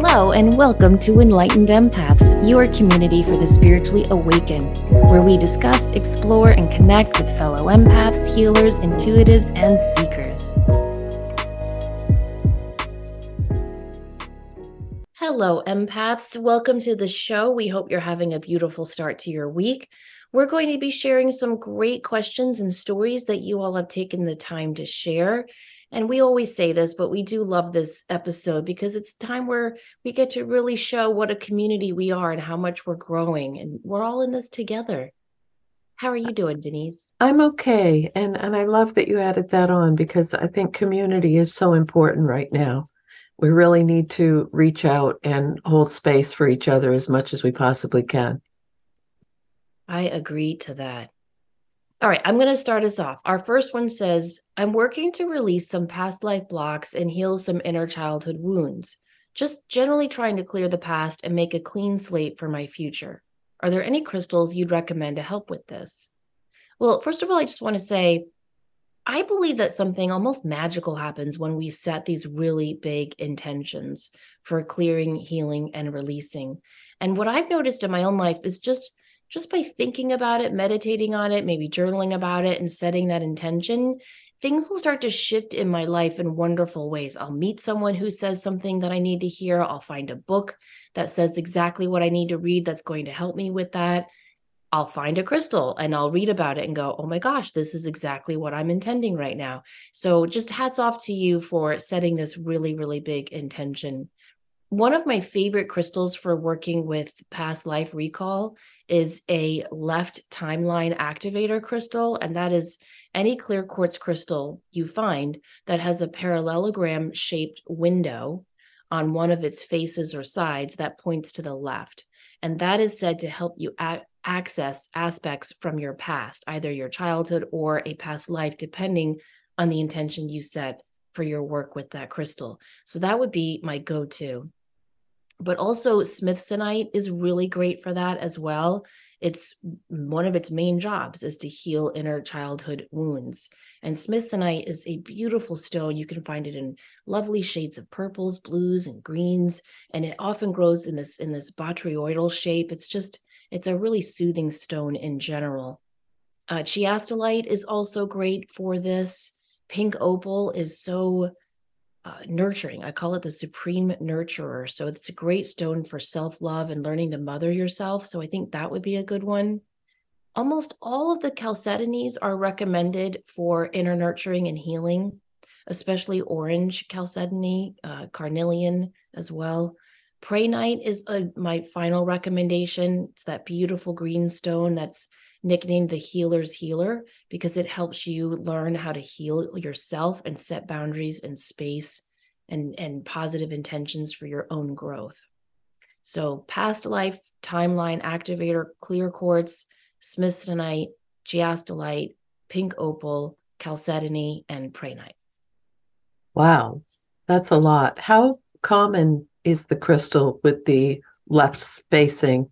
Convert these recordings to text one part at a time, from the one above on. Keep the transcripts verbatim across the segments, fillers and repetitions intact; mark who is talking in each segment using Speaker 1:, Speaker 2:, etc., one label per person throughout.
Speaker 1: Hello and welcome to Enlightened Empaths, your community for the spiritually awakened, where we discuss, explore, and connect with fellow empaths, healers, intuitives, and seekers. Hello, empaths. Welcome to the show. We hope you're having a beautiful start to your week. We're going to be sharing some great questions and stories that you all have taken the time to share. And we always say this, but we do love this episode because it's time where we get to really show what a community we are and how much we're growing. And we're all in this together. How are you doing, Denise?
Speaker 2: I'm okay. And, and I love that you added that on because I think community is so important right now. We really need to reach out and hold space for each other as much as we possibly can.
Speaker 1: I agree to that. All right, I'm going to start us off. Our first one says, I'm working to release some past life blocks and heal some inner childhood wounds. Just generally trying to clear the past and make a clean slate for my future. Are there any crystals you'd recommend to help with this? Well, first of all, I just want to say, I believe that something almost magical happens when we set these really big intentions for clearing, healing, and releasing. And what I've noticed in my own life is just Just by thinking about it, meditating on it, maybe journaling about it and setting that intention, things will start to shift in my life in wonderful ways. I'll meet someone who says something that I need to hear. I'll find a book that says exactly what I need to read that's going to help me with that. I'll find a crystal and I'll read about it and go, oh my gosh, this is exactly what I'm intending right now. So just hats off to you for setting this really, really big intention. One of my favorite crystals for working with past life recall is a left timeline activator crystal, and that is any clear quartz crystal you find that has a parallelogram shaped window on one of its faces or sides that points to the left. And that is said to help you a- access aspects from your past, either your childhood or a past life, depending on the intention you set for your work with that crystal. So that would be my go-to. But also smithsonite is really great for that as well. It's one of its main jobs is to heal inner childhood wounds. And smithsonite is a beautiful stone. You can find it in lovely shades of purples, blues, and greens. And it often grows in this, in this botryoidal shape. It's just, it's a really soothing stone in general. Uh, chiastolite is also great for this. Pink opal is so Uh, nurturing. I call it the supreme nurturer. So it's a great stone for self-love and learning to mother yourself. So I think that would be a good one. Almost all of the chalcedonies are recommended for inner nurturing and healing, especially orange chalcedony, uh, carnelian as well. Prehnite is a, my final recommendation. It's that beautiful green stone that's nicknamed the healer's healer because it helps you learn how to heal yourself and set boundaries and space and, and positive intentions for your own growth. So past life, timeline activator, clear quartz, smithsonite, chiastolite, pink opal, chalcedony, and prehnite.
Speaker 2: Wow, that's a lot. How common is the crystal with the left spacing?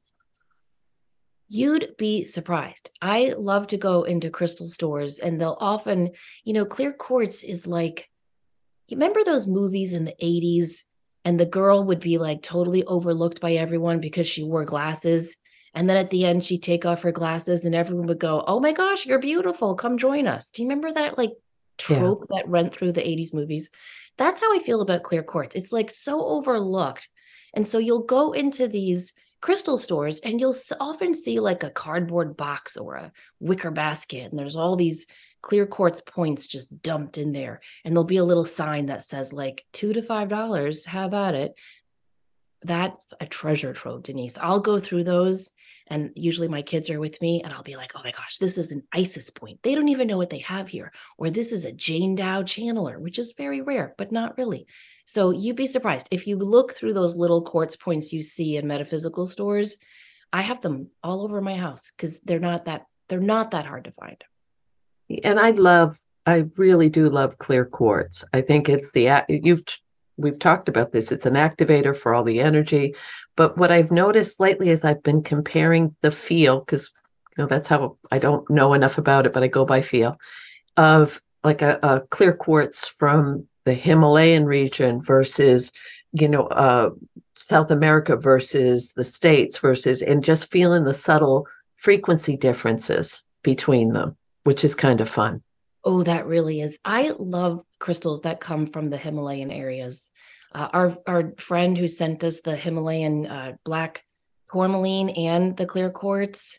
Speaker 1: You'd be surprised. I love to go into crystal stores and they'll often, you know, clear quartz is like, you remember those movies in the eighties and the girl would be like totally overlooked by everyone because she wore glasses. And then at the end, she'd take off her glasses and everyone would go, oh my gosh, you're beautiful. Come join us. Do you remember that like
Speaker 2: Yeah.
Speaker 1: trope that went through the eighties movies? That's how I feel about clear quartz. It's like so overlooked. And so you'll go into these crystal stores and you'll often see like a cardboard box or a wicker basket. And there's all these clear quartz points just dumped in there. And there'll be a little sign that says like two to five dollars. How about it? That's a treasure trove, Denise. I'll go through those. And usually my kids are with me and I'll be like, oh my gosh, this is an Isis point. They don't even know what they have here. Or this is a Jane Dow channeler, which is very rare, but not really. So you'd be surprised. If you look through those little quartz points you see in metaphysical stores, I have them all over my house because they're not that, they're not that hard to find.
Speaker 2: And I love, I really do love clear quartz. I think it's the, you've, we've talked about this. It's an activator for all the energy. But what I've noticed lately is I've been comparing the feel, because you know that's how I don't know enough about it, but I go by feel, of like a, a clear quartz from the Himalayan region versus, you know, uh, South America versus the States versus, and just feeling the subtle frequency differences between them, which is kind of fun.
Speaker 1: Oh, that really is. I love crystals that come from the Himalayan areas. Uh, our our friend who sent us the Himalayan uh, black tourmaline and the clear quartz,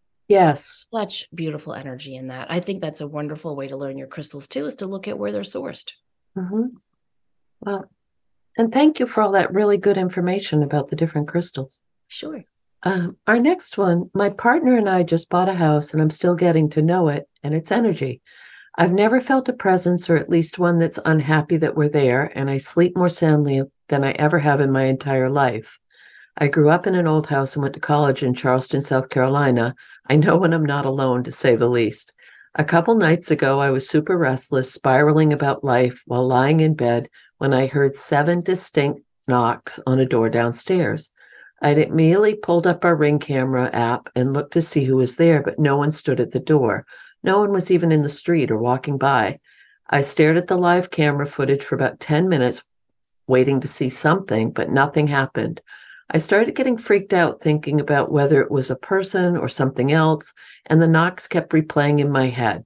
Speaker 2: Yes.
Speaker 1: such beautiful energy in that. I think that's a wonderful way to learn your crystals too, is to look at where they're sourced.
Speaker 2: Mm-hmm. Well, and thank you for all that really good information about the different crystals.
Speaker 1: Sure.
Speaker 2: Um, our next one, my partner and I just bought a house and I'm still getting to know it and its energy. I've never felt a presence, or at least one that's unhappy that we're there, and I sleep more soundly than I ever have in my entire life. I grew up in an old house and went to college in Charleston, South Carolina. I know when I'm not alone, to say the least. A couple nights ago, I was super restless, spiraling about life while lying in bed when I heard seven distinct knocks on a door downstairs. I immediately pulled up our Ring camera app and looked to see who was there, but no one stood at the door. No one was even in the street or walking by. I stared at the live camera footage for about ten minutes, waiting to see something, but nothing happened. I started getting freaked out, thinking about whether it was a person or something else, and the knocks kept replaying in my head.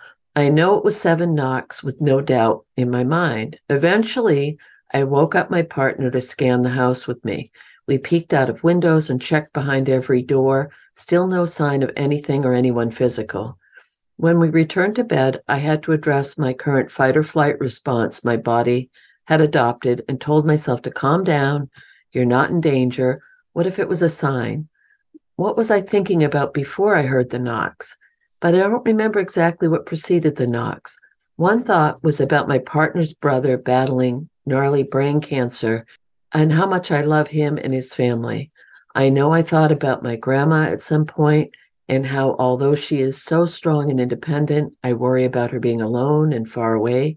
Speaker 2: I know it was seven knocks with no doubt in my mind. Eventually, I woke up my partner to scan the house with me. We peeked out of windows and checked behind every door. Still no sign of anything or anyone physical. When we returned to bed, I had to address my current fight or flight response my body had adopted and told myself to calm down. You're not in danger. What if it was a sign? What was I thinking about before I heard the knocks? But I don't remember exactly what preceded the knocks. One thought was about my partner's brother battling gnarly brain cancer and how much I love him and his family. I know I thought about my grandma at some point and how, although she is so strong and independent, I worry about her being alone and far away.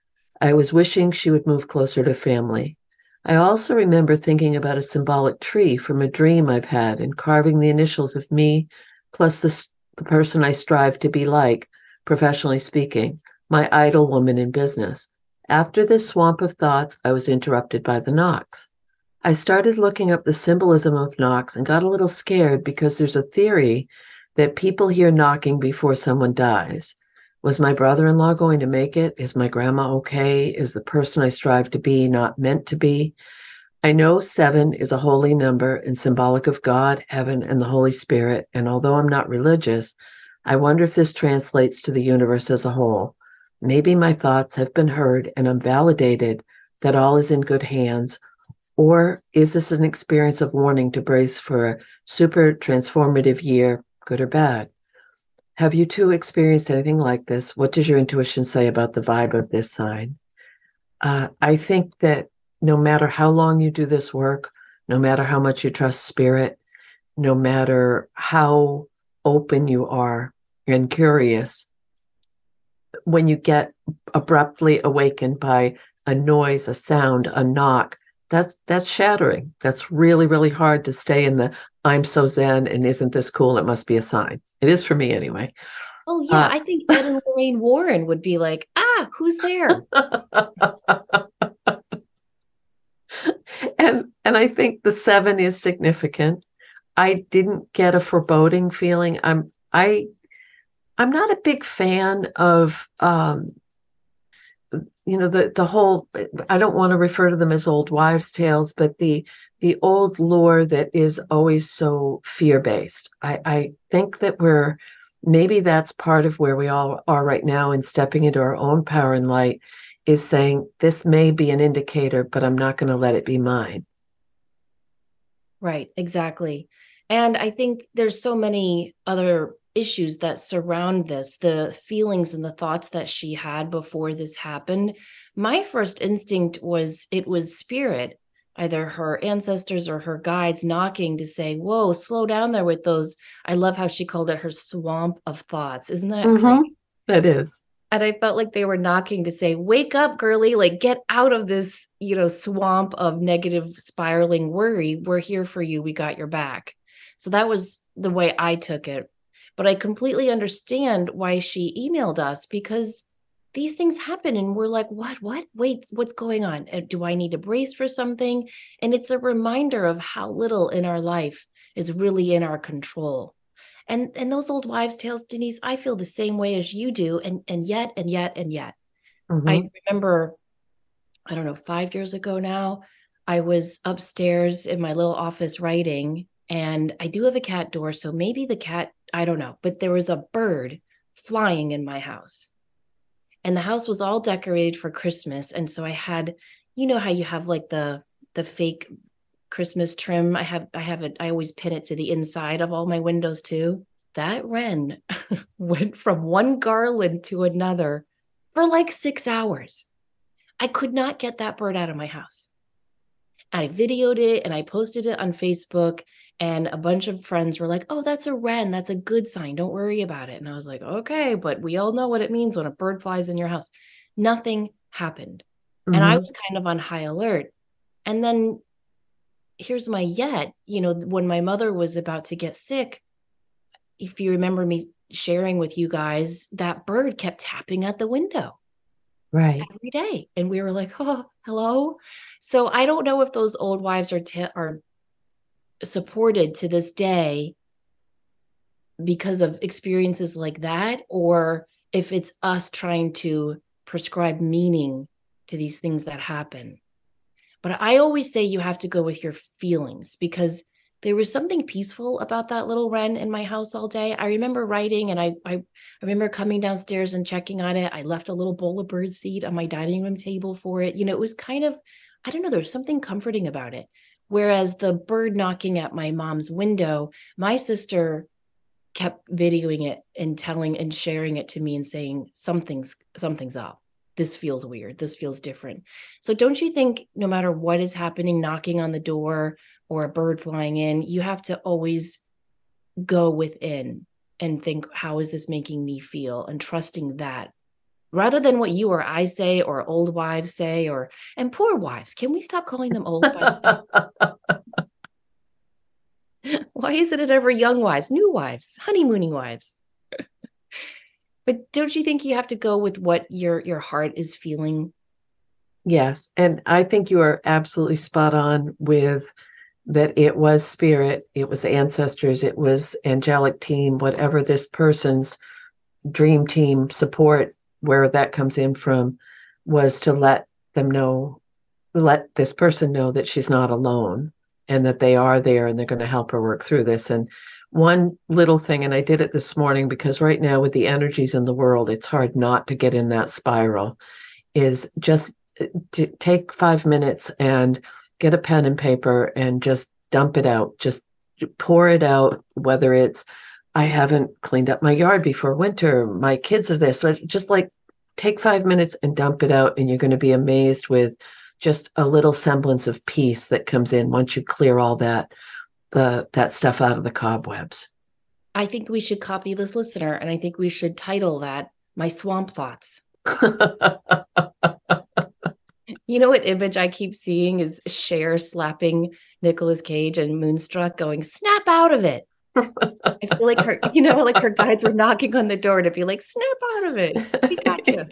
Speaker 2: I was wishing she would move closer to family. I also remember thinking about a symbolic tree from a dream I've had and carving the initials of me plus the, the person I strive to be like, professionally speaking, my idol woman in business. After this swamp of thoughts, I was interrupted by the knocks. I started looking up the symbolism of knocks and got a little scared because there's a theory that people hear knocking before someone dies. Was my brother-in-law going to make it? Is my grandma okay? Is the person I strive to be not meant to be? I know seven is a holy number and symbolic of God, heaven, and the Holy Spirit, and although I'm not religious, I wonder if this translates to the universe as a whole. Maybe my thoughts have been heard and I'm validated that all is in good hands, or is this an experience of warning to brace for a super transformative year, good or bad? Have you two experienced anything like this? What does your intuition say about the vibe of this sign? Uh, I think that no matter how long you do this work, no matter how much you trust spirit, no matter how open you are and curious, when you get abruptly awakened by a noise, a sound, a knock, that's that's shattering. That's really, really hard to stay in the I'm so zen and isn't this cool? It must be a sign. It is for me anyway.
Speaker 1: Oh, yeah.
Speaker 2: Uh,
Speaker 1: I think Ed and Lorraine Warren would be like, ah, who's there?
Speaker 2: and and I think the seven is significant. I didn't get a foreboding feeling. I'm I I'm not a big fan of um you know the the whole, I don't want to refer to them as old wives' tales, but the the old lore that is always so fear-based. I, I think that we're maybe that's part of where we all are right now in stepping into our own power and light, is saying this may be an indicator, but I'm not going to let it be mine.
Speaker 1: Right, exactly. And I think there's so many other issues that surround this, the feelings and the thoughts that she had before this happened. My first instinct was it was spirit, either her ancestors or her guides knocking to say, whoa, slow down there with those. I love how she called it her swamp of thoughts. Isn't that
Speaker 2: Mm-hmm.
Speaker 1: great?
Speaker 2: That is.
Speaker 1: And I felt like they were knocking to say, wake up, girly, like get out of this, you know, swamp of negative spiraling worry. We're here for you. We got your back. So that was the way I took it. But I completely understand why she emailed us, because these things happen and we're like, what, what, wait, what's going on? Do I need to brace for something? And it's a reminder of how little in our life is really in our control. And and those old wives' tales, Denise, I feel the same way as you do. And and yet, and yet, and yet.
Speaker 2: Mm-hmm.
Speaker 1: I remember, I don't know, five years ago now, I was upstairs in my little office writing, and I do have a cat door. So maybe the cat, I don't know, but there was a bird flying in my house. And the house was all decorated for Christmas. And so I had, you know how you have like the the fake Christmas trim. I have I have it, I always pin it to the inside of all my windows too. That wren went from one garland to another for like six hours. I could not get that bird out of my house. I videoed it and I posted it on Facebook, and a bunch of friends were like, oh, that's a wren. That's a good sign. Don't worry about it. And I was like, okay, but we all know what it means when a bird flies in your house. Nothing happened. Mm-hmm. And I was kind of on high alert. And then here's my yet, you know, when my mother was about to get sick, if you remember me sharing with you guys, that bird kept tapping at the window.
Speaker 2: Right.
Speaker 1: Every day. And we were like, oh, hello. So I don't know if those old wives are t- are supported to this day because of experiences like that, or if it's us trying to prescribe meaning to these things that happen. But I always say you have to go with your feelings, because there was something peaceful about that little wren in my house all day. I remember writing, and I, I, I remember coming downstairs and checking on it. I left a little bowl of bird seed on my dining room table for it. You know, it was kind of, I don't know, there was something comforting about it. Whereas the bird knocking at my mom's window, my sister kept videoing it and telling and sharing it to me and saying, something's, something's up. This feels weird. This feels different. So don't you think no matter what is happening, knocking on the door or a bird flying in, you have to always go within and think, how is this making me feel? And trusting that, rather than what you or I say or old wives say, or, and poor wives, can we stop calling them old? Why isn't it ever young wives, new wives, honeymooning wives? But don't you think you have to go with what your your heart is feeling?
Speaker 2: Yes. And I think you are absolutely spot on with that. It was spirit, it was ancestors, it was angelic team, whatever this person's dream team support, where that comes in from, was to let them know, let this person know that she's not alone and that they are there and they're going to help her work through this. And one little thing, and I did it this morning because right now with the energies in the world, it's hard not to get in that spiral, is just to take five minutes and get a pen and paper and just dump it out. Just pour it out, whether it's, I haven't cleaned up my yard before winter, my kids are this, so just like take five minutes and dump it out. And you're going to be amazed with just a little semblance of peace that comes in once you clear all that the that stuff out of the cobwebs.
Speaker 1: I think we should copy this listener, and I think we should title that My Swamp Thoughts. You know what image I keep seeing is Cher slapping Nicolas Cage and Moonstruck going, snap out of it. I feel like her, you know, like her guides were knocking on the door to be like, snap out of it. We got you.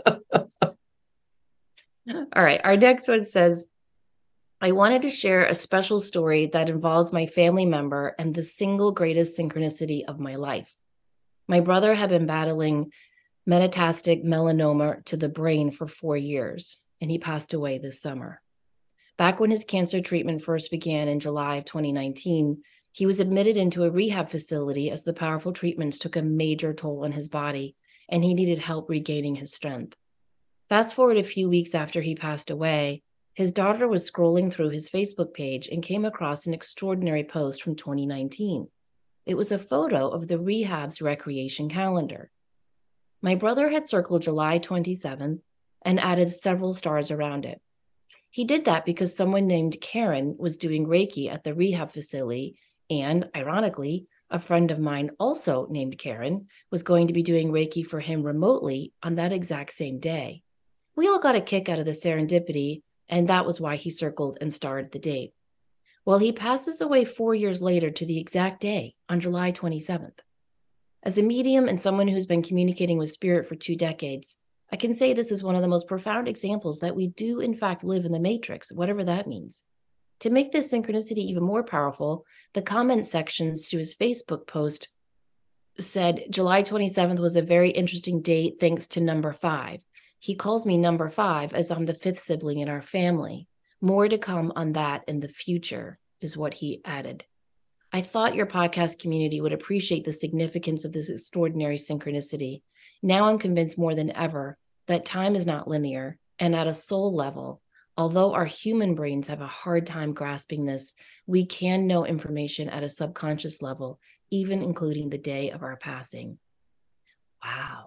Speaker 1: All right. Our next one says, I wanted to share a special story that involves my family member and the single greatest synchronicity of my life. My brother had been battling metastatic melanoma to the brain for four years, and he passed away this summer. Back when his cancer treatment first began in July of twenty nineteen, he was admitted into a rehab facility as the powerful treatments took a major toll on his body, and he needed help regaining his strength. Fast forward a few weeks after he passed away, his daughter was scrolling through his Facebook page and came across an extraordinary post from twenty nineteen. It was a photo of the rehab's recreation calendar. My brother had circled July twenty-seventh and added several stars around it. He did that because someone named Karen was doing Reiki at the rehab facility, and, ironically, a friend of mine also named Karen was going to be doing Reiki for him remotely on that exact same day. We all got a kick out of the serendipity, and that was why he circled and starred the date. Well, he passes away four years later to the exact day, on July twenty-seventh. As a medium and someone who's been communicating with spirit for two decades, I can say this is one of the most profound examples that we do, in fact, live in the matrix, whatever that means. To make this synchronicity even more powerful, the comment sections to his Facebook post said July twenty-seventh was a very interesting date thanks to number five. He calls me number five as I'm the fifth sibling in our family. More to come on that in the future, is what he added. I thought your podcast community would appreciate the significance of this extraordinary synchronicity. Now I'm convinced more than ever that time is not linear, and at a soul level, although our human brains have a hard time grasping this, we can know information at a subconscious level, even including the day of our passing. Wow.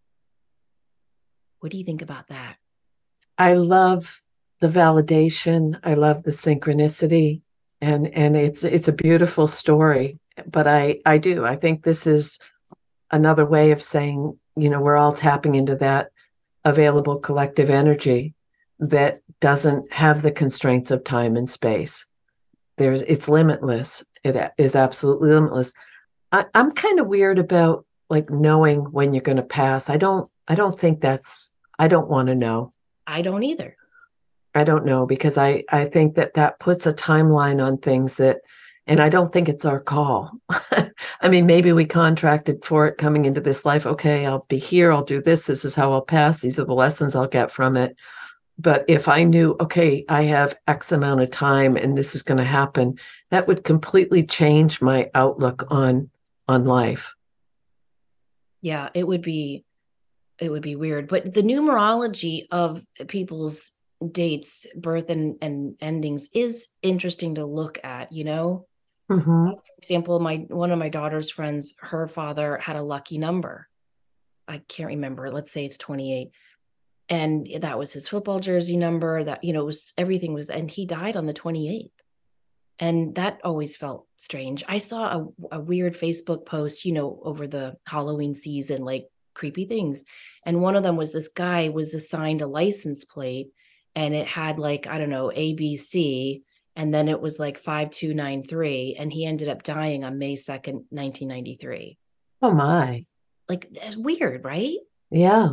Speaker 1: What do you think about that?
Speaker 2: I love the validation. I love the synchronicity. And and it's it's a beautiful story. But I, I do. I think this is another way of saying, you know, we're all tapping into that available collective energy that doesn't have the constraints of time and space. There's it's limitless. It is absolutely limitless. I, I'm kind of weird about like knowing when you're going to pass. I don't I don't think that's I don't want to know.
Speaker 1: I don't either.
Speaker 2: I don't know, because I, I think that that puts a timeline on things that, and I don't think it's our call. I mean, maybe we contracted for it coming into this life. Okay, I'll be here. I'll do this. This is how I'll pass. These are the lessons I'll get from it. But if I knew, okay, I have X amount of time and this is going to happen, that would completely change my outlook on, on life.
Speaker 1: Yeah, it would be, it would be weird. But the numerology of people's dates, birth and, and endings is interesting to look at, you know.
Speaker 2: Mm-hmm.
Speaker 1: For example, my one of my daughter's friends, her father had a lucky number. I can't remember. Let's say it's twenty-eight. And that was his football jersey number. That, you know, it was everything was, and he died on the twenty-eighth. And that always felt strange. I saw a, a weird Facebook post, you know, over the Halloween season, like creepy things. And one of them was this guy was assigned a license plate, and it had like, I don't know, A B C, and then it was like five two nine three, and he ended up dying on May second, nineteen ninety-three.
Speaker 2: Oh my.
Speaker 1: Like, that's weird, right?
Speaker 2: Yeah.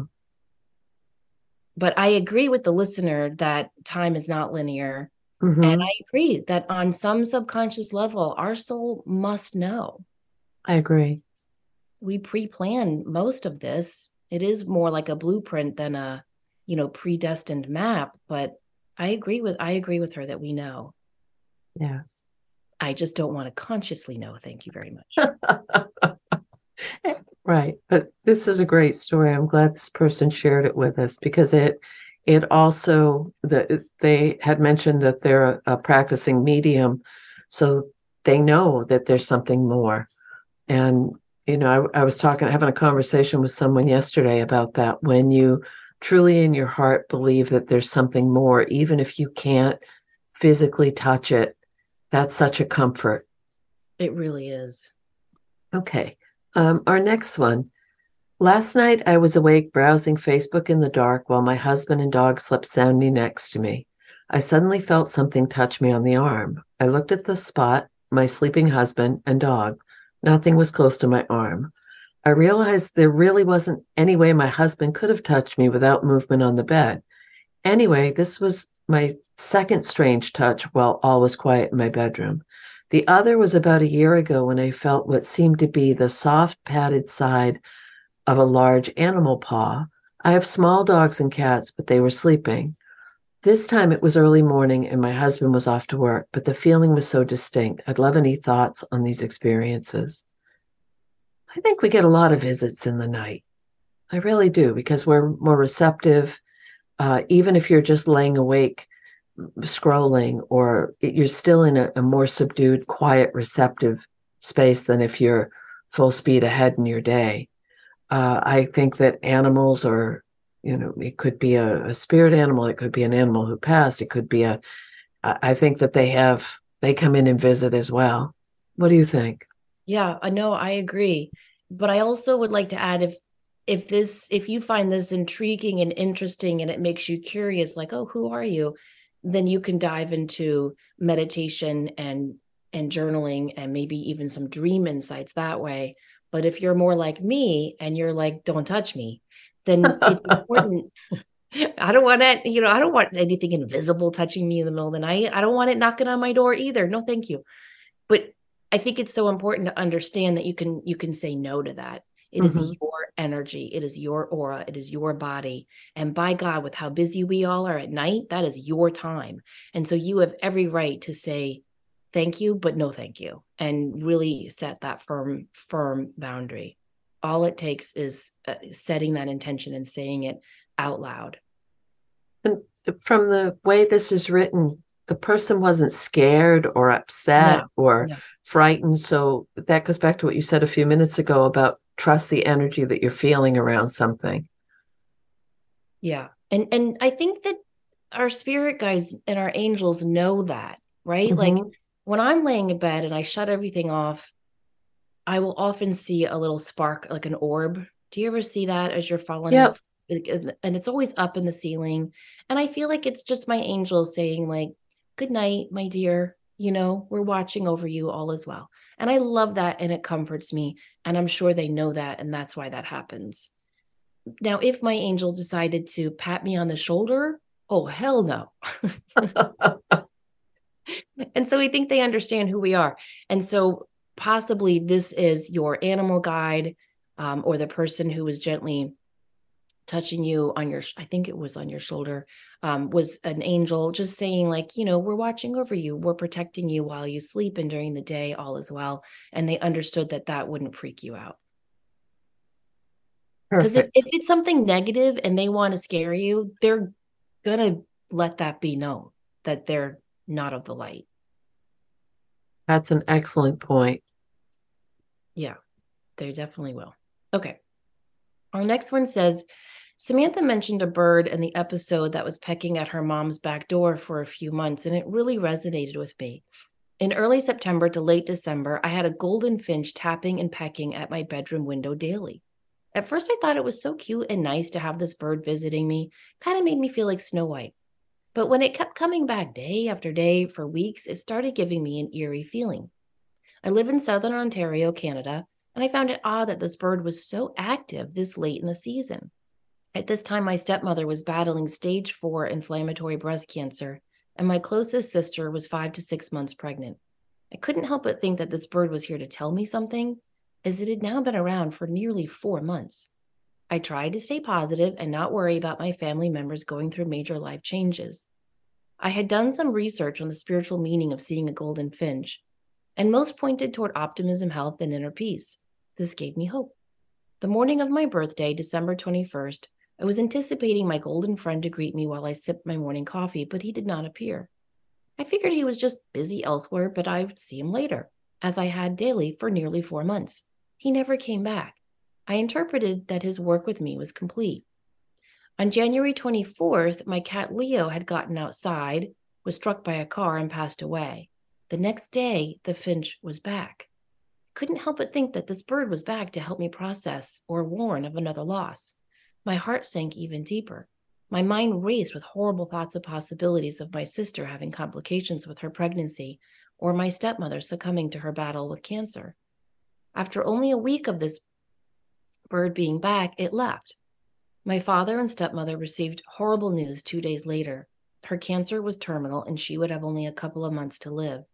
Speaker 1: But I agree with the listener that time is not linear.
Speaker 2: Mm-hmm.
Speaker 1: And I agree that on some subconscious level, our soul must know.
Speaker 2: I agree.
Speaker 1: We pre-plan most of this. It is more like a blueprint than a, you know, predestined map. But I agree with I agree with her that we know.
Speaker 2: Yes.
Speaker 1: I just don't want to consciously know. Thank you very much.
Speaker 2: Right. But this is a great story. I'm glad this person shared it with us, because it it also, the, they had mentioned that they're a, a practicing medium, so they know that there's something more. And, you know, I, I was talking, having a conversation with someone yesterday about that. When you truly in your heart believe that there's something more, even if you can't physically touch it, that's such a comfort.
Speaker 1: It really is.
Speaker 2: Okay. Um, our next one. Last night, I was awake browsing Facebook in the dark while my husband and dog slept soundly next to me. I suddenly felt something touch me on the arm. I looked at the spot, my sleeping husband and dog. Nothing was close to my arm. I realized there really wasn't any way my husband could have touched me without movement on the bed. Anyway, this was my second strange touch while all was quiet in my bedroom. The other was about a year ago when I felt what seemed to be the soft padded side of a large animal paw. I have small dogs and cats, but they were sleeping. This time it was early morning and my husband was off to work, but the feeling was so distinct. I'd love any thoughts on these experiences. I think we get a lot of visits in the night. I really do, because we're more receptive. Uh, even if you're just laying awake, scrolling, or you're still in a, a more subdued, quiet, receptive space than if you're full speed ahead in your day. Uh, I think that animals are, you know, it could be a, a spirit animal. It could be an animal who passed. It could be a, I think that they have, they come in and visit as well. What do you think?
Speaker 1: Yeah, I know, I agree. But I also would like to add, if if this, if you find this intriguing and interesting and it makes you curious, like, oh, who are you? Then you can dive into meditation and and journaling and maybe even some dream insights that way. But if you're more like me and you're like, don't touch me, then it's important. I don't want it, you know, I don't want anything invisible touching me in the middle of the night. I don't want it knocking on my door either. No, thank you. But I think it's so important to understand that you can you can say no to that. It is
Speaker 2: Mm-hmm.
Speaker 1: your energy, it is your aura, it is your body. And by God, with how busy we all are at night, that is your time. And so you have every right to say thank you, but no thank you, and really set that firm, firm boundary. All it takes is uh, setting that intention and saying it out loud.
Speaker 2: And from the way this is written, the person wasn't scared or upset
Speaker 1: No,
Speaker 2: or
Speaker 1: no.
Speaker 2: frightened. So that goes back to what you said a few minutes ago about trust the energy that you're feeling around something.
Speaker 1: Yeah. And and I think that our spirit guides and our angels know that, right? Like
Speaker 2: Mm-hmm.
Speaker 1: when I'm laying in bed and I shut everything off, I will often see a little spark, like an orb. Do you ever see that as you're falling
Speaker 2: Yep.
Speaker 1: asleep? And it's always up in the ceiling. And I feel like it's just my angels saying, like, good night, my dear. You know, we're watching over you, all as well. And I love that. And it comforts me. And I'm sure they know that. And that's why that happens. Now, if my angel decided to pat me on the shoulder, oh, hell no. And so we think they understand who we are. And so possibly this is your animal guide, um, or the person who was gently touching you on your, I think it was on your shoulder, um, was an angel just saying, like, you know, we're watching over you. We're protecting you while you sleep and during the day, all is well. And they understood that that wouldn't freak you out. Because if, if
Speaker 2: Perfect.
Speaker 1: it's something negative and they want to scare you, they're going to let that be known that they're not of the light.
Speaker 2: That's an excellent point.
Speaker 1: Yeah, they definitely will. Okay. Our next one says Samantha mentioned a bird in the episode that was pecking at her mom's back door for a few months, and it really resonated with me. In early September to late December, I had a golden finch tapping and pecking at my bedroom window daily. At first, I thought it was so cute and nice to have this bird visiting me. Kind of made me feel like Snow White. But when it kept coming back day after day for weeks, it started giving me an eerie feeling. I live in southern Ontario, Canada, and I found it odd that this bird was so active this late in the season. At this time, my stepmother was battling stage four inflammatory breast cancer, and my closest sister was five to six months pregnant. I couldn't help but think that this bird was here to tell me something, as it had now been around for nearly four months. I tried to stay positive and not worry about my family members going through major life changes. I had done some research on the spiritual meaning of seeing a golden finch, and most pointed toward optimism, health, and inner peace. This gave me hope. The morning of my birthday, December twenty-first, I was anticipating my golden friend to greet me while I sipped my morning coffee, but he did not appear. I figured he was just busy elsewhere, but I would see him later, as I had daily for nearly four months. He never came back. I interpreted that his work with me was complete. On January twenty-fourth, my cat Leo had gotten outside, was struck by a car, and passed away. The next day, the finch was back. I couldn't help but think that this bird was back to help me process or warn of another loss. My heart sank even deeper. My mind raced with horrible thoughts of possibilities of my sister having complications with her pregnancy or my stepmother succumbing to her battle with cancer. After only a week of this bird being back, it left. My father and stepmother received horrible news two days later. Her cancer was terminal and she would have only a couple of months to live.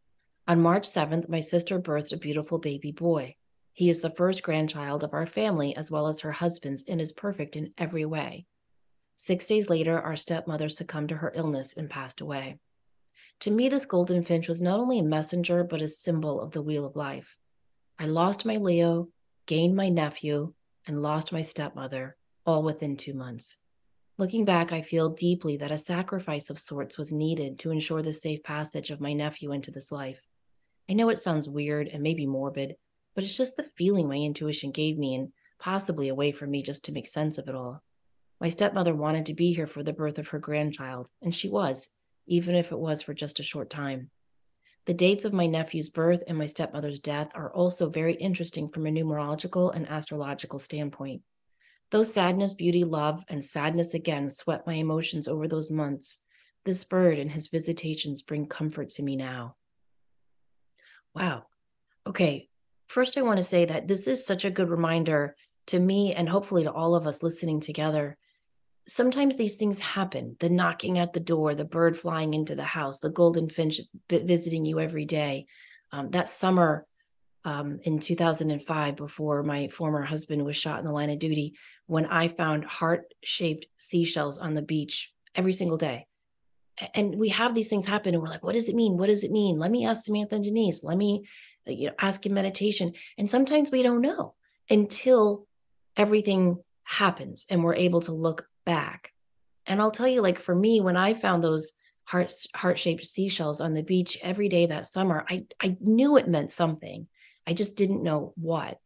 Speaker 1: On March seventh, my sister birthed a beautiful baby boy. He is the first grandchild of our family as well as her husband's and is perfect in every way. Six days later, our stepmother succumbed to her illness and passed away. To me, this golden finch was not only a messenger, but a symbol of the wheel of life. I lost my Leo, gained my nephew, and lost my stepmother, all within two months. Looking back, I feel deeply that a sacrifice of sorts was needed to ensure the safe passage of my nephew into this life. I know it sounds weird and maybe morbid, but it's just the feeling my intuition gave me and possibly a way for me just to make sense of it all. My stepmother wanted to be here for the birth of her grandchild, and she was, even if it was for just a short time. The dates of my nephew's birth and my stepmother's death are also very interesting from a numerological and astrological standpoint. Though sadness, beauty, love, and sadness again swept my emotions over those months, this bird and his visitations bring comfort to me now. Wow. Okay. First, I want to say that this is such a good reminder to me, and hopefully to all of us listening together, sometimes these things happen. The knocking at the door, the bird flying into the house, the golden finch visiting you every day. Um, that summer um, in two thousand five, before my former husband was shot in the line of duty, when I found heart-shaped seashells on the beach every single day. And we have these things happen and we're like, what does it mean? What does it mean? Let me ask Samantha and Denise. Let me, you know, ask in meditation. And sometimes we don't know until everything happens and we're able to look back. And I'll tell you, like for me, when I found those heart heart-shaped seashells on the beach every day that summer, I, I knew it meant something. I just didn't know what.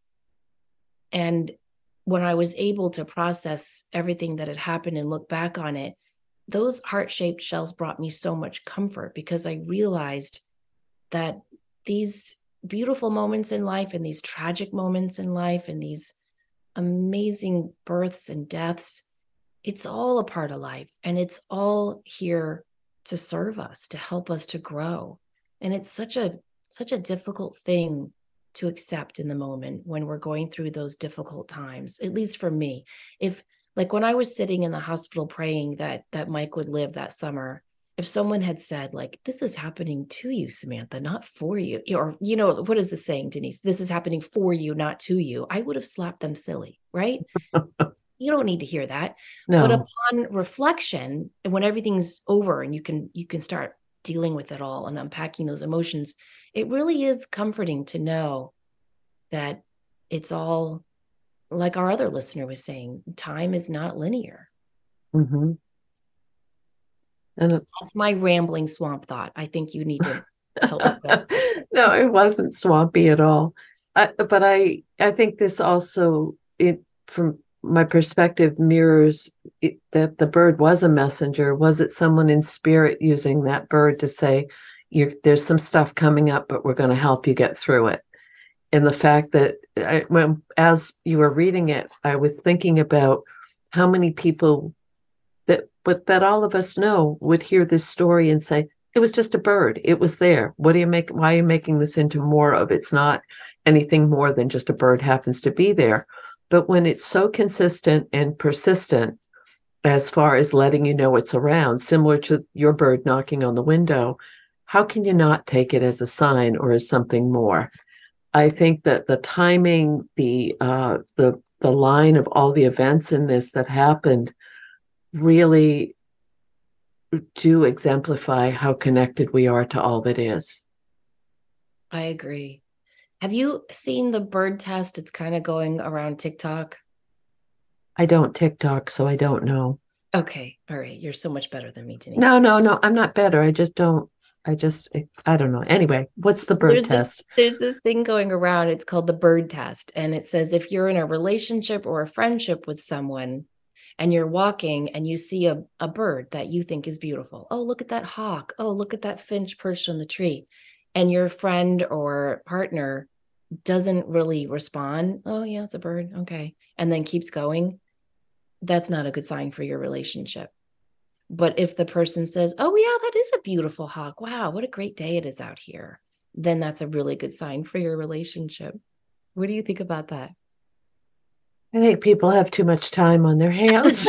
Speaker 1: And when I was able to process everything that had happened and look back on it, those heart-shaped shells brought me so much comfort, because I realized that these beautiful moments in life and these tragic moments in life and these amazing births and deaths, it's all a part of life, and it's all here to serve us, to help us to grow. And it's such a such a difficult thing to accept in the moment when we're going through those difficult times, at least for me. If Like when I was sitting in the hospital praying that that Mike would live that summer, if someone had said, like, this is happening to you, Samantha, not for you, or, you know, what is the saying, Denise? This is happening for you, not to you. I would have slapped them silly, right? You don't need to hear that.
Speaker 2: No.
Speaker 1: But upon reflection, and when everything's over and you can you can start dealing with it all and unpacking those emotions, it really is comforting to know that it's all, like our other listener was saying, time is not linear.
Speaker 2: Mm-hmm. And it,
Speaker 1: that's my rambling swamp thought. I think you need to help with that.
Speaker 2: No, it wasn't swampy at all. I, but I, I think this also, it from my perspective, mirrors it, that the bird was a messenger. Was it someone in spirit using that bird to say, You're, there's some stuff coming up, but we're going to help you get through it? And the fact that I, when, as you were reading it, I was thinking about how many people that, but that all of us know would hear this story and say, it was just a bird. It was there. What do you make? Why are you making this into more of? It's not anything more than just a bird happens to be there. But when it's so consistent and persistent, as far as letting you know it's around, similar to your bird knocking on the window, how can you not take it as a sign or as something more? I think that the timing, the uh, the the line of all the events in this that happened really do exemplify how connected we are to all that is.
Speaker 1: I agree. Have you seen the bird test? It's kind of going around TikTok.
Speaker 2: I don't TikTok, so I don't know.
Speaker 1: Okay. All right. You're so much better than me, Denise.
Speaker 2: No, no, no. I'm not better. I just don't. I just, I don't know. Anyway, what's the bird
Speaker 1: there's
Speaker 2: test?
Speaker 1: This, there's this thing going around. It's called the bird test. And it says if you're in a relationship or a friendship with someone and you're walking and you see a, a bird that you think is beautiful. Oh, look at that hawk. Oh, look at that finch perched on the tree. And your friend or partner doesn't really respond. Oh, yeah, it's a bird. Okay. And then keeps going. That's not a good sign for your relationship. But if the person says, oh, yeah, that is a beautiful hawk. Wow, what a great day it is out here. Then that's a really good sign for your relationship. What do you think about that?
Speaker 2: I think people have too much time on their hands.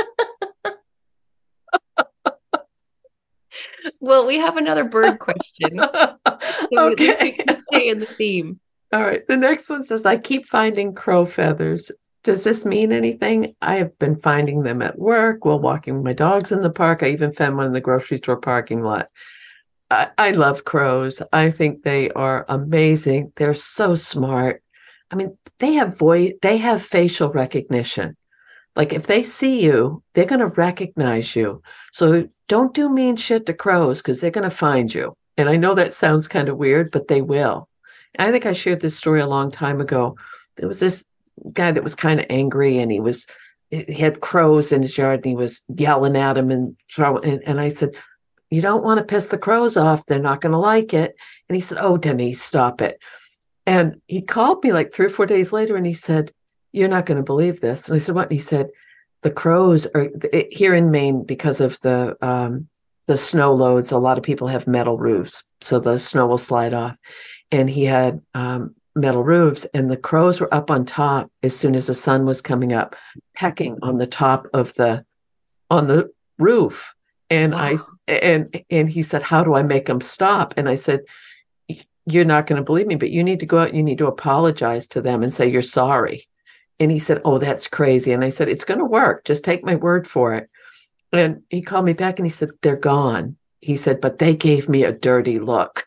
Speaker 1: Well, we have another bird question. So
Speaker 2: okay.
Speaker 1: we can stay in the theme.
Speaker 2: All right. The next one says, I keep finding crow feathers. Does this mean anything? I have been finding them at work while walking my dogs in the park. I even found one in the grocery store parking lot. I, I love crows. I think they are amazing. They're so smart. I mean, they have voice, they have facial recognition. Like if they see you, they're going to recognize you. So don't do mean shit to crows because they're going to find you. And I know that sounds kind of weird, but they will. And I think I shared this story a long time ago. There was this guy that was kind of angry, and he was he had crows in his yard, and he was yelling at him and throwing. And, and I said, you don't want to piss the crows off. They're not going to like it. And he said, oh, Denise, stop it. And he called me like three or four days later, and he said, you're not going to believe this. And I said, what? And he said, the crows are here in Maine because of the um, the snow loads. A lot of people have metal roofs, so the snow will slide off. And he had um, metal roofs, and the crows were up on top as soon as the sun was coming up, pecking on the top of the on the roof. And
Speaker 1: Wow.
Speaker 2: I and and he said, "How do I make them stop?" And I said, "You're not going to believe me, but you need to go out and you need to apologize to them and say you're sorry." And he said, "Oh, that's crazy." And I said, "It's going to work. Just take my word for it." And he called me back and he said, "They're gone." He said, "But they gave me a dirty look."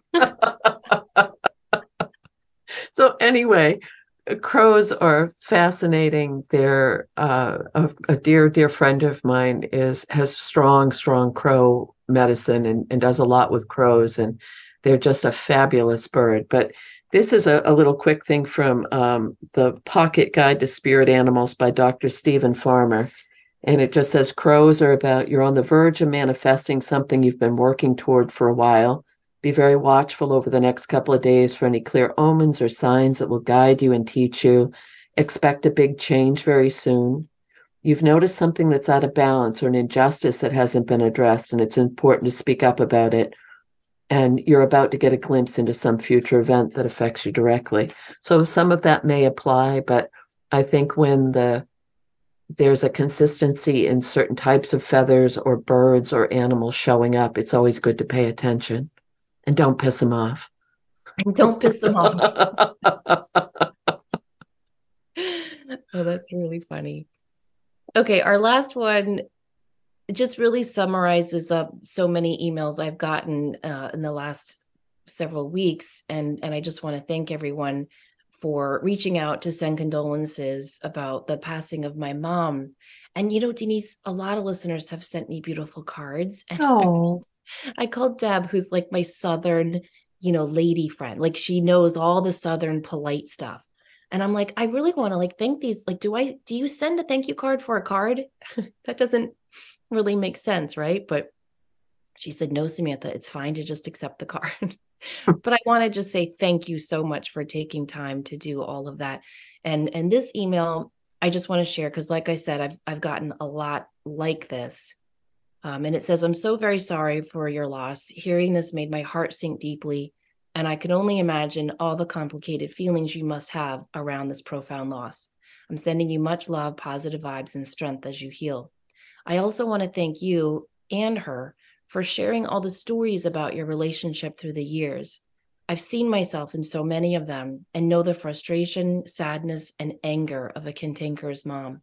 Speaker 2: So anyway, crows are fascinating. They're uh, a, a dear, dear friend of mine is has strong, strong crow medicine and, and does a lot with crows, and they're just a fabulous bird. But this is a, a little quick thing from um, the Pocket Guide to Spirit Animals by Doctor Stephen Farmer. And it just says crows are about you're on the verge of manifesting something you've been working toward for a while. Be very watchful over the next couple of days for any clear omens or signs that will guide you and teach you. Expect a big change very soon. You've noticed something that's out of balance or an injustice that hasn't been addressed, and it's important to speak up about it. And you're about to get a glimpse into some future event that affects you directly. So some of that may apply, but I think when the there's a consistency in certain types of feathers or birds or animals showing up, it's always good to pay attention. And don't piss them off.
Speaker 1: Don't piss them off. Oh, that's really funny. Okay, our last one just really summarizes up so many emails I've gotten uh, in the last several weeks. And, and I just want to thank everyone for reaching out to send condolences about the passing of my mom. And, you know, Denise, a lot of listeners have sent me beautiful cards. And
Speaker 2: Oh,
Speaker 1: I called Deb, who's like my Southern, you know, lady friend. Like she knows all the Southern polite stuff. And I'm like, I really want to like thank these. Like, do I, do you send a thank you card for a card? That doesn't really make sense, right? But she said, no, Samantha, it's fine to just accept the card. But I want to just say thank you so much for taking time to do all of that. And, and this email, I just want to share, because like I said, I've, I've gotten a lot like this. Um, and it says, I'm so very sorry for your loss. Hearing this made my heart sink deeply. And I can only imagine all the complicated feelings you must have around this profound loss. I'm sending you much love, positive vibes, and strength as you heal. I also want to thank you and her for sharing all the stories about your relationship through the years. I've seen myself in so many of them and know the frustration, sadness, and anger of a cantankerous mom.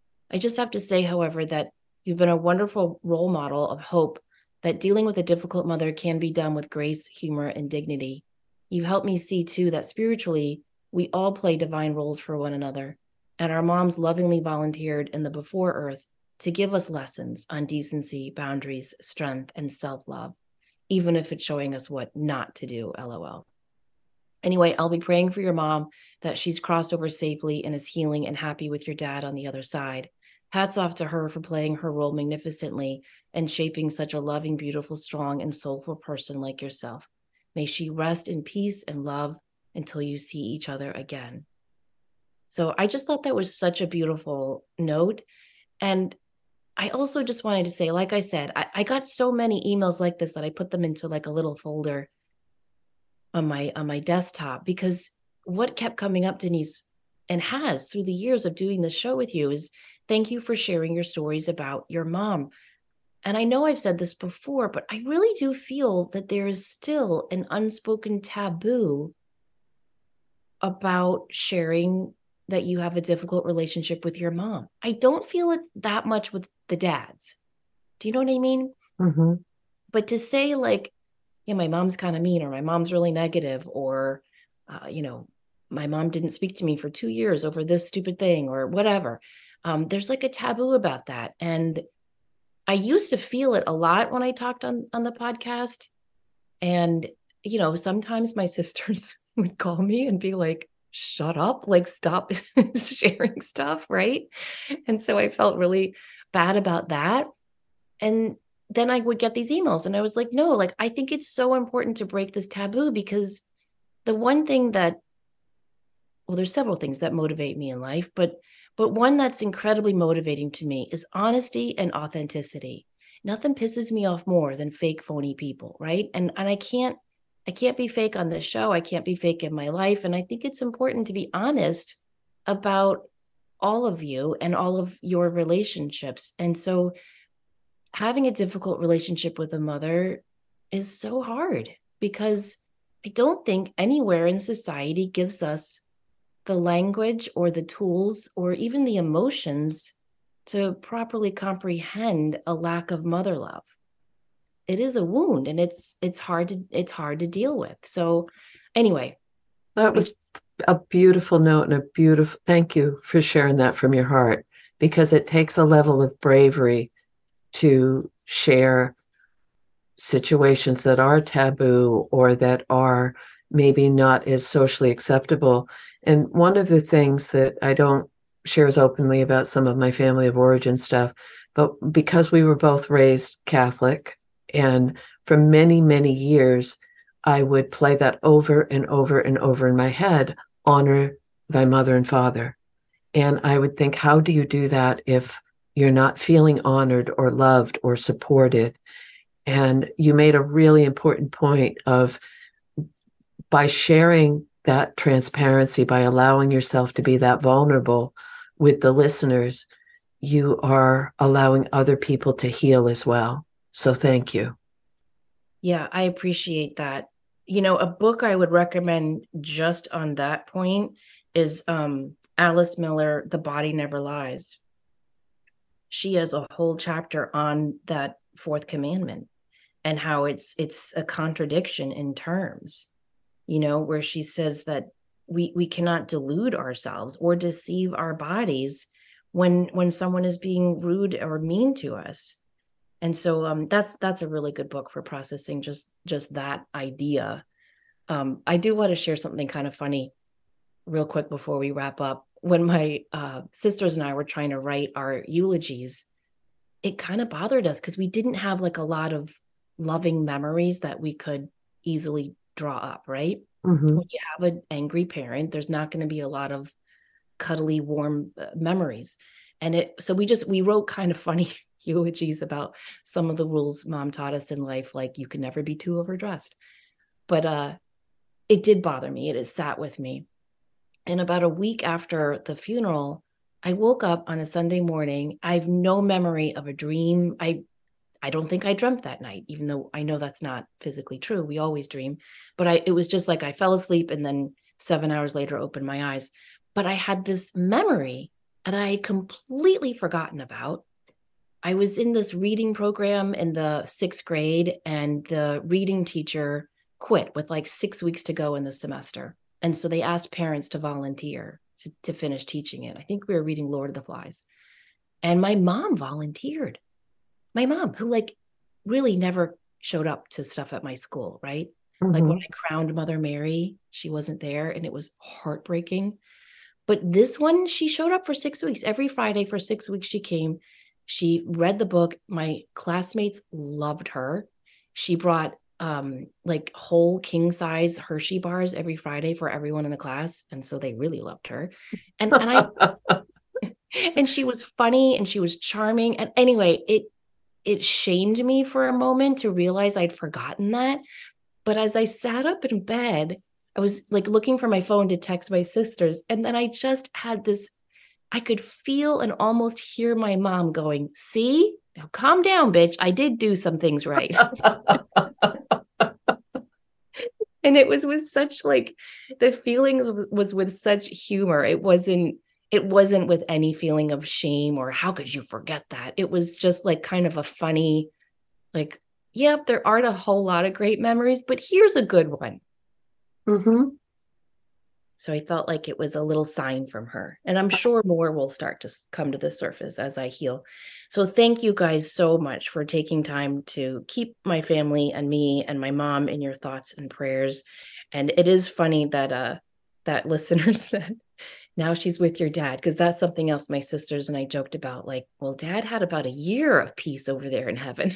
Speaker 1: I just have to say, however, that you've been a wonderful role model of hope, that dealing with a difficult mother can be done with grace, humor, and dignity. You've helped me see, too, that spiritually, we all play divine roles for one another, and our moms lovingly volunteered in the before earth to give us lessons on decency, boundaries, strength, and self-love, even if it's showing us what not to do, LOL. Anyway, I'll be praying for your mom that she's crossed over safely and is healing and happy with your dad on the other side. Hats off to her for playing her role magnificently and shaping such a loving, beautiful, strong, and soulful person like yourself. May she rest in peace and love until you see each other again. So I just thought that was such a beautiful note. And I also just wanted to say, like I said, I, I got so many emails like this that I put them into like a little folder on my on my desktop, because what kept coming up, Denise, and has through the years of doing this show with you, is thank you for sharing your stories about your mom. And I know I've said this before, but I really do feel that there is still an unspoken taboo about sharing that you have a difficult relationship with your mom. I don't feel it that much with the dads. Do you know what I mean?
Speaker 2: mm-hmm.
Speaker 1: But to say like, yeah, my mom's kind of mean, or my mom's really negative, or, uh, you know, my mom didn't speak to me for two years over this stupid thing or whatever. Um, there's like a taboo about that. And I used to feel it a lot when I talked on, on the podcast. And, you know, sometimes my sisters would call me and be like, shut up, like stop sharing stuff, right? And so I felt really bad about that. And then I would get these emails and I was like, no, like, I think it's so important to break this taboo, because the one thing that, well, there's several things that motivate me in life, but, but one that's incredibly motivating to me is honesty and authenticity. Nothing pisses me off more than fake, phony people, right? And, and I can't I can't be fake on this show. I can't be fake in my life. And I think it's important to be honest about all of you and all of your relationships. And so having a difficult relationship with a mother is so hard because I don't think anywhere in society gives us the language or the tools or even the emotions to properly comprehend a lack of mother love. It is a wound, and it's it's hard to it's hard to deal with. So anyway,
Speaker 2: That was a beautiful note and a beautiful thank you for sharing that from your heart, because it takes a level of bravery to share situations that are taboo or that are maybe not as socially acceptable. And one of the things that I don't share as openly about some of my family of origin stuff, but because we were both raised Catholic, and for many, many years, I would play that over and over and over in my head, honor thy mother and father. And I would think, how do you do that if you're not feeling honored or loved or supported? And you made a really important point of, by sharing that transparency, by allowing yourself to be that vulnerable with the listeners, you are allowing other people to heal as well. So thank you.
Speaker 1: Yeah, I appreciate that. You know, a book I would recommend just on that point is um, Alice Miller, The Body Never Lies. She has a whole chapter on that fourth commandment and how it's it's a contradiction in terms, you know, where she says that we we cannot delude ourselves or deceive our bodies when when someone is being rude or mean to us. And so um, that's that's a really good book for processing just just that idea. Um, I do want to share something kind of funny real quick before we wrap up. When my uh, sisters and I were trying to write our eulogies, it kind of bothered us because we didn't have like a lot of loving memories that we could easily draw up, right?
Speaker 2: Mm-hmm.
Speaker 1: When you have an angry parent, there's not going to be a lot of cuddly, warm uh, memories. And it, so we just, we wrote kind of funny eulogies about some of the rules mom taught us in life, like you can never be too overdressed. But uh, it did bother me. It has sat with me. And about a week after the funeral, I woke up on a Sunday morning. I have no memory of a dream. I I don't think I dreamt that night, even though I know that's not physically true. We always dream. But I it was just like I fell asleep and then seven hours later opened my eyes. But I had this memory that I had completely forgotten about. I was in this reading program in the sixth grade, and the reading teacher quit with like six weeks to go in the semester. And so they asked parents to volunteer to, to finish teaching it. I think we were reading Lord of the Flies. And my mom volunteered. My mom, who like really never showed up to stuff at my school, right? Mm-hmm. Like when I crowned Mother Mary, she wasn't there, and it was heartbreaking. But this one, she showed up for six weeks. Every Friday for six weeks, she came. She read the book. My classmates loved her. She brought um like whole king size Hershey bars every Friday for everyone in the class, and so they really loved her. And and I and she was funny and she was charming. And anyway, it it shamed me for a moment to realize I'd forgotten that. But as I sat up in bed, I was like looking for my phone to text my sisters, and then I just had this, I could feel and almost hear my mom going, "See, now calm down, bitch. I did do some things right." And it was with such like, the feeling was with such humor. It wasn't, it wasn't with any feeling of shame or how could you forget that? It was just like kind of a funny, like, yep, there aren't a whole lot of great memories, but here's a good one.
Speaker 2: Mm-hmm.
Speaker 1: So I felt like it was a little sign from her. And I'm sure more will start to come to the surface as I heal. So thank you guys so much for taking time to keep my family and me and my mom in your thoughts and prayers. And it is funny that uh that listener said, now she's with your dad, because that's something else my sisters and I joked about. Like, well, dad had about a year of peace over there in heaven.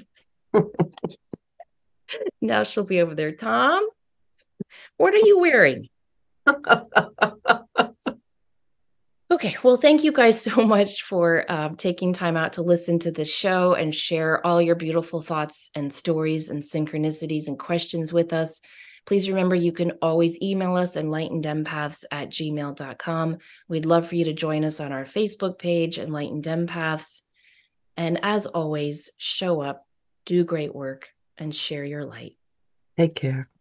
Speaker 1: Now she'll be over there. Tom, what are you wearing? Okay, Okay, well, thank you guys so much for uh, taking time out to listen to the show and share all your beautiful thoughts and stories and synchronicities and questions with us. Please remember you can always email us enlightened empaths at gmail dot com. We'd love for you to join us on our Facebook page, Enlightened Empaths. And as always, show up, do great work, and share your light.
Speaker 2: Take care.